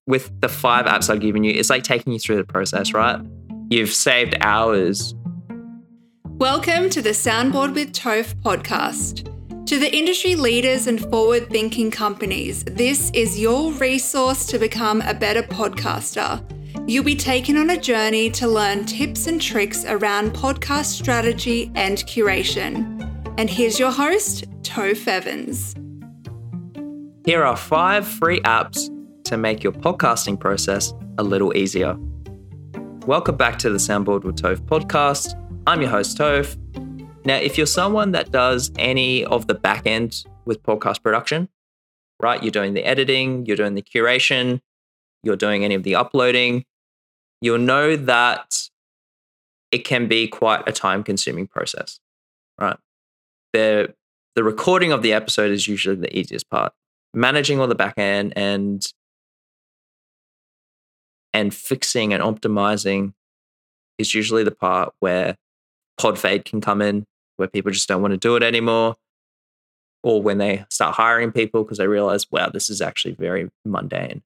with the 5 apps I've given you, it's like taking you through the process, right? You've saved hours. Welcome to the Soundboard with Toph podcast. To the industry leaders and forward-thinking companies, this is your resource to become a better podcaster. You'll be taken on a journey to learn tips and tricks around podcast strategy and curation. And here's your host, Toph Evans. Here are 5 free apps to make your podcasting process a little easier. Welcome back to the Soundboard with Toph podcast. I'm your host, Toph. Now, if you're someone that does any of the back end with podcast production, right? You're doing the editing, you're doing the curation, you're doing any of the uploading, you'll know that it can be quite a time-consuming process, right? The recording of the episode is usually the easiest part. Managing all the back end and fixing and optimizing is usually the part where pod fade can come in, where people just don't want to do it anymore, or when they start hiring people because they realize, wow, this is actually very mundane.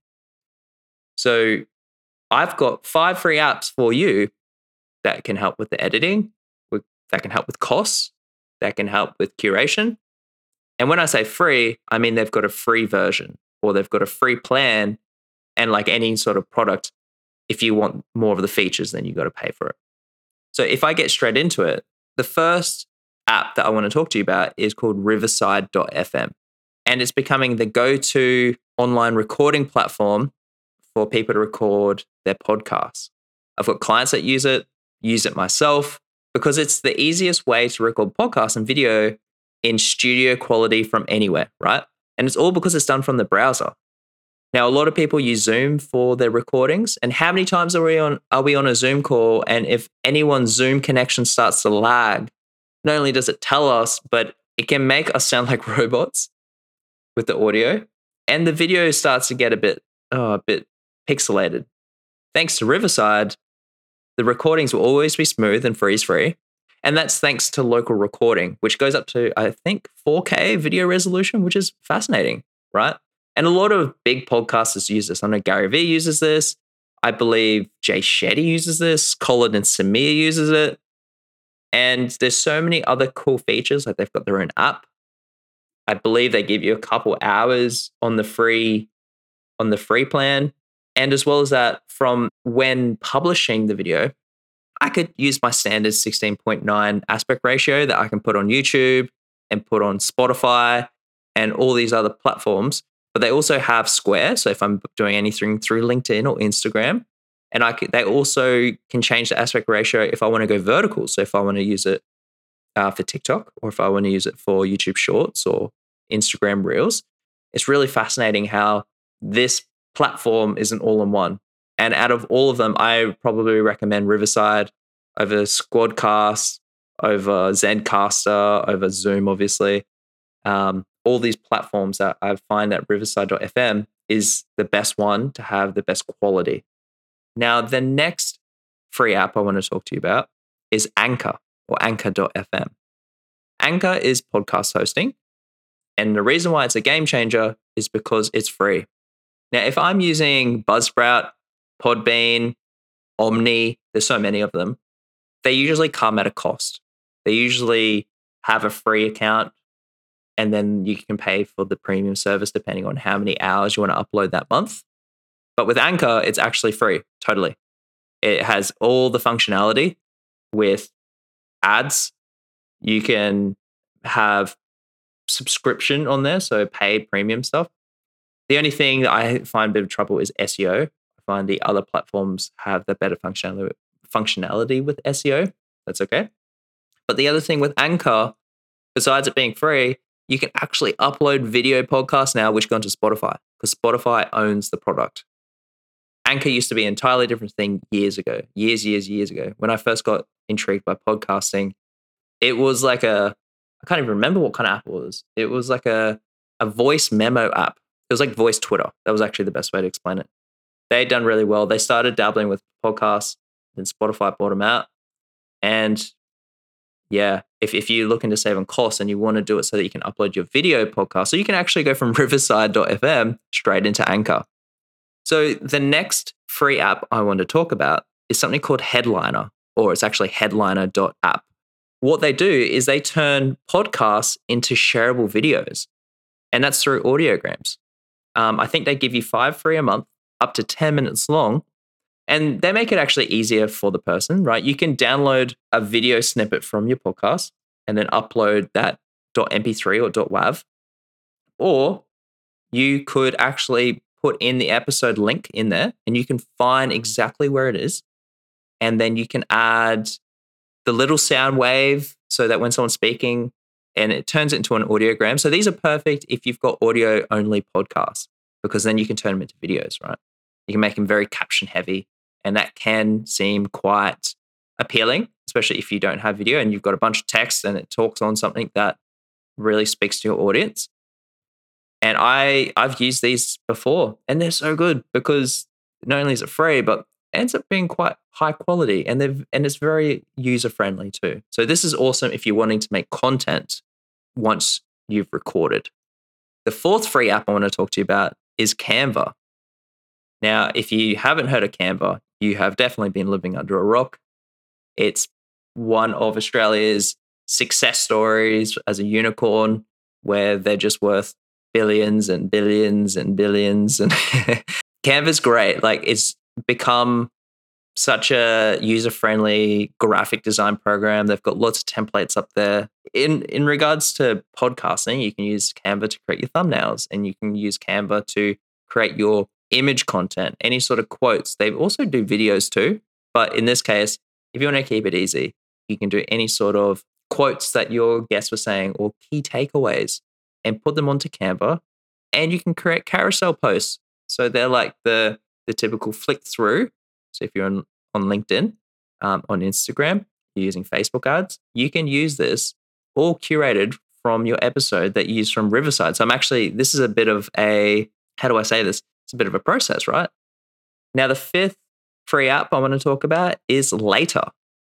So I've got 5 free apps for you that can help with the editing, that can help with costs, that can help with curation. And when I say free, I mean they've got a free version or they've got a free plan. And like any sort of product, if you want more of the features, then you've got to pay for it. So if I get straight into it, the first app that I want to talk to you about is called Riverside.fm. And it's becoming the go-to online recording platform for people to record their podcasts. I've got clients that use it myself, because it's the easiest way to record podcasts and video in studio quality from anywhere, right? And it's all because it's done from the browser. Now, a lot of people use Zoom for their recordings. And how many times are we on a Zoom call? And if anyone's Zoom connection starts to lag, not only does it tell us, but it can make us sound like robots with the audio. And the video starts to get a bit pixelated. Thanks to Riverside, the recordings will always be smooth and freeze-free. And that's thanks to local recording, which goes up to, I think, 4K video resolution, which is fascinating, right? And a lot of big podcasters use this. I know Gary Vee uses this. I believe Jay Shetty uses this. Colin and Samir uses it. And there's so many other cool features. Like they've got their own app. I believe they give you a couple hours on the free plan. And as well as that, from when publishing the video, I could use my standard 16.9 aspect ratio that I can put on YouTube and put on Spotify and all these other platforms. But they also have Square. So if I'm doing anything through LinkedIn or Instagram, and they also can change the aspect ratio if I want to go vertical. So if I want to use it for TikTok, or if I want to use it for YouTube Shorts or Instagram Reels, it's really fascinating how this platform is an all-in-one. And out of all of them, I probably recommend Riverside over Squadcast, over Zencastr, over Zoom, obviously. All these platforms that I find that Riverside.fm is the best one to have the best quality. Now, the next free app I want to talk to you about is Anchor, or Anchor.fm. Anchor is podcast hosting. And the reason why it's a game changer is because it's free. Now, if I'm using Buzzsprout, Podbean, Omni, there's so many of them, they usually come at a cost. They usually have a free account, and then you can pay for the premium service depending on how many hours you want to upload that month. But with Anchor, it's actually free, totally. It has all the functionality with ads. You can have subscription on there, so paid premium stuff. The only thing that I find a bit of trouble is SEO. I find the other platforms have the better functionality with SEO. That's okay. But the other thing with Anchor, besides it being free, you can actually upload video podcasts now, which go into Spotify, because Spotify owns the product. Anchor used to be an entirely different thing years ago. When I first got intrigued by podcasting, it was like I can't even remember what kind of app it was. It was like a voice memo app. It was like voice Twitter. That was actually the best way to explain it. They'd done really well. They started dabbling with podcasts, then Spotify bought them out. And yeah, if you're looking to save on costs and you want to do it so that you can upload your video podcast, so you can actually go from Riverside.fm straight into Anchor. So the next free app I want to talk about is something called Headliner, or it's actually headliner.app. What they do is they turn podcasts into shareable videos, and that's through Audiograms. I think they give you 5 free a month, up to 10 minutes long, and they make it actually easier for the person, right? You can download a video snippet from your podcast and then upload that .mp3 or .wav, or you could actually put in the episode link in there and you can find exactly where it is. And then you can add the little sound wave so that when someone's speaking and it turns it into an audiogram. So these are perfect if you've got audio only podcasts, because then you can turn them into videos, right? You can make them very caption heavy, and that can seem quite appealing, especially if you don't have video and you've got a bunch of text and it talks on something that really speaks to your audience. And I've used these before, and they're so good because not only is it free, but it ends up being quite high quality, and it's very user friendly too. So this is awesome if you're wanting to make content once you've recorded. The fourth free app I want to talk to you about is Canva. Now, if you haven't heard of Canva, you have definitely been living under a rock. It's one of Australia's success stories as a unicorn, where they're just worth billions and billions and billions. And Canva's great. Like, it's become such a user-friendly graphic design program. They've got lots of templates up there. In regards to podcasting, you can use Canva to create your thumbnails, and you can use Canva to create your image content, any sort of quotes. They also do videos too. But in this case, if you want to keep it easy, you can do any sort of quotes that your guests were saying or key takeaways and put them onto Canva, and you can create carousel posts. So they're like the typical flick through. So if you're on LinkedIn, on Instagram, you're using Facebook ads, you can use this all curated from your episode that you use from Riverside. So this is a bit of how do I say this? It's a bit of a process, right? Now, the fifth free app I want to talk about is Later.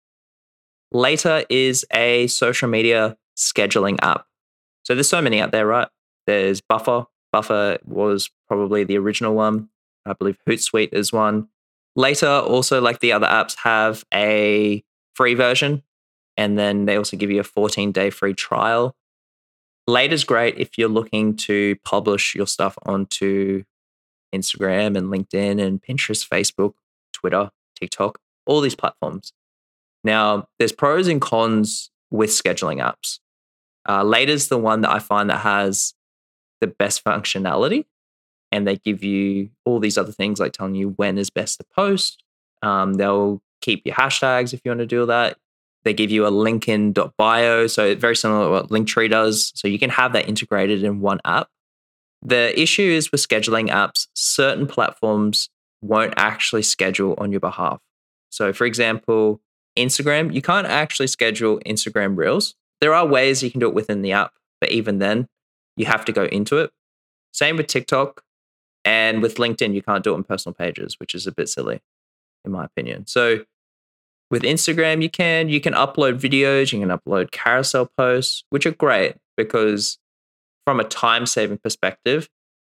Later is a social media scheduling app. So there's so many out there, right? There's Buffer. Buffer was probably the original one. I believe Hootsuite is one. Later, also like the other apps, have a free version, and then they also give you a 14-day free trial. Later's great if you're looking to publish your stuff onto Instagram and LinkedIn and Pinterest, Facebook, Twitter, TikTok, all these platforms. Now, there's pros and cons with scheduling apps. Later's the one that I find that has the best functionality, and they give you all these other things like telling you when is best to post. They'll keep your hashtags if you want to do that. They give you a LinkedIn.bio, so very similar to what Linktree does. So you can have that integrated in one app. The issue is with scheduling apps, certain platforms won't actually schedule on your behalf. So for example, Instagram, you can't actually schedule Instagram Reels. There are ways you can do it within the app, but even then, you have to go into it. Same with TikTok. And with LinkedIn, you can't do it on personal pages, which is a bit silly, in my opinion. So with Instagram, you can upload videos, you can upload carousel posts, which are great because from a time-saving perspective,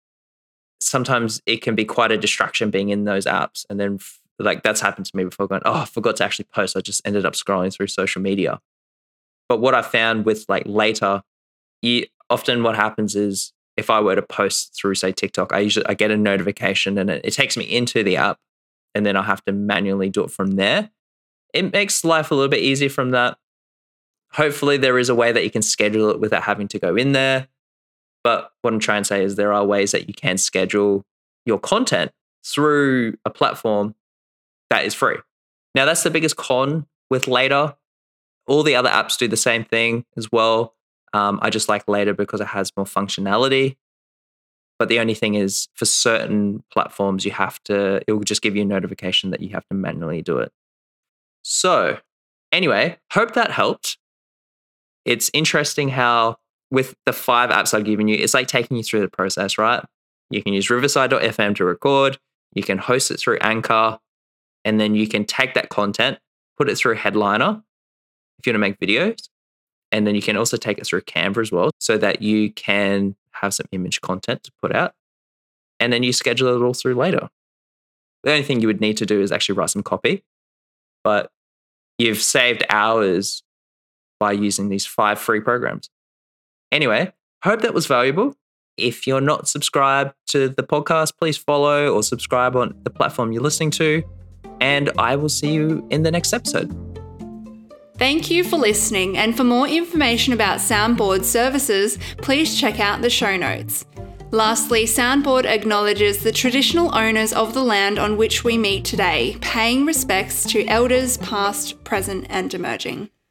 sometimes it can be quite a distraction being in those apps. And then that's happened to me before, going, I forgot to actually post. I just ended up scrolling through social media. But what I found with Later, often what happens is if I were to post through, say, TikTok, I get a notification and it takes me into the app, and then I have to manually do it from there. It makes life a little bit easier from that. Hopefully there is a way that you can schedule it without having to go in there. But what I'm trying to say is there are ways that you can schedule your content through a platform that is free. Now, that's the biggest con with Later. All the other apps do the same thing as well. I just like Later because it has more functionality. But the only thing is, for certain platforms, it will just give you a notification that you have to manually do it. So anyway, hope that helped. It's interesting how with the 5 apps I've given you, it's like taking you through the process, right? You can use Riverside.fm to record. You can host it through Anchor. And then you can take that content, put it through Headliner if you want to make videos. And then you can also take it through Canva as well, so that you can have some image content to put out. And then you schedule it all through Later. The only thing you would need to do is actually write some copy. But you've saved hours by using these 5 free programs. Anyway, hope that was valuable. If you're not subscribed to the podcast, please follow or subscribe on the platform you're listening to. And I will see you in the next episode. Thank you for listening. And for more information about Soundboard services, please check out the show notes. Lastly, Soundboard acknowledges the traditional owners of the land on which we meet today, paying respects to elders past, present, and emerging.